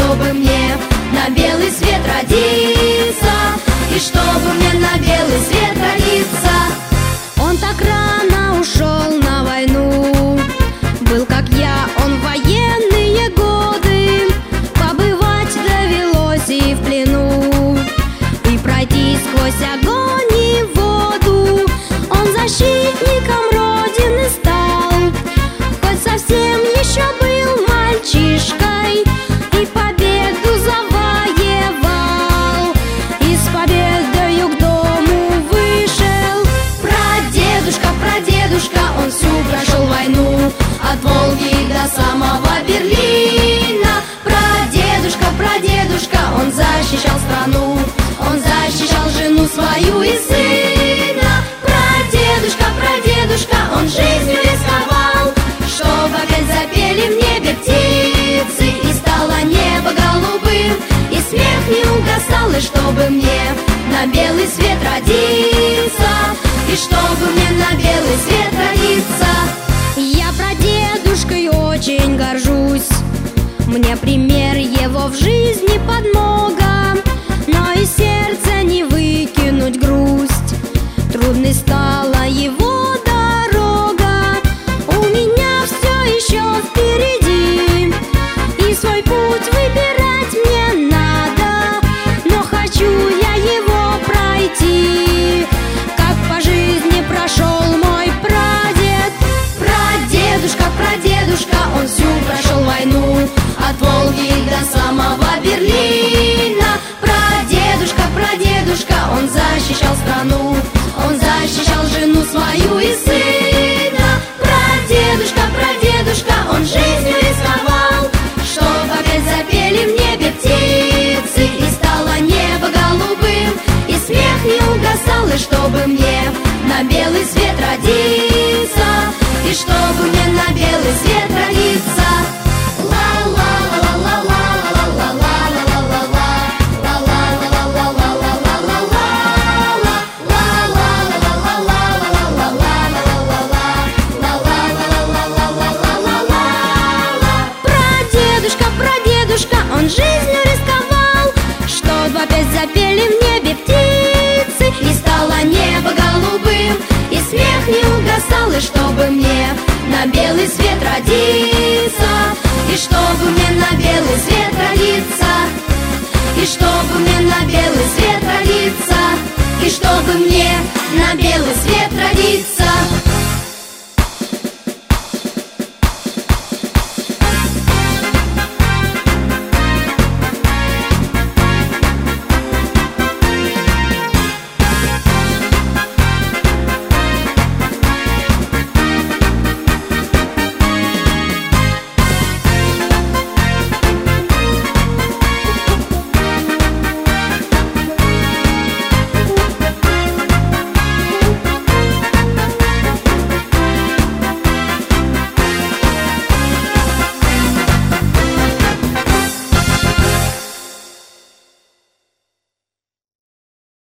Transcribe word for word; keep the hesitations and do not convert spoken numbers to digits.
чтобы мне на белый свет родиться, и чтобы мне на белый свет родиться. Он так рано ушел на войну, был как я, он в военные годы. Побывать довелось и в плену, и пройти сквозь огонь и воду. Он защитником Родины стал, хоть совсем еще был мальчишкой, и победу завоевал, и с победою к дому вышел. Прадедушка, прадедушка, он всю прошел войну, от Волги до самого Берлина. Прадедушка, прадедушка, он защищал страну, он защищал жену свою и сына. Прадедушка, прадедушка, он жизнью рисковал, чтоб опять запели в небе птицы, и стало небо голубым, и смех не угасал, и чтобы мне на белый свет родиться, и чтобы мне на белый свет родиться. Я прадедушкой очень горжусь, мне пример его в жизни подмога, но из сердца не выкинуть грусть. Трудной стала его дорога, у меня все еще впереди, и свой путь выбирать мне надо, но хочу я его пройти, как по жизни прошел мой прадед. Прадедушка, прадедушка, он всю прошел войну, от Волги до самого Берлина. Прадедушка, прадедушка, он защищал страну, он защищал жену свою и сына. Прадедушка, прадедушка, он жизнью рисковал, чтоб опять запели в небе птицы, и стало небо голубым, и смех не угасал, и чтобы мне на белый свет родиться, и чтобы мне на белый свет родиться. Он жизнью рисковал, чтобы опять запели в небе птицы, и стало небо голубым, и смех не угасал, и чтобы мне на белый свет родиться.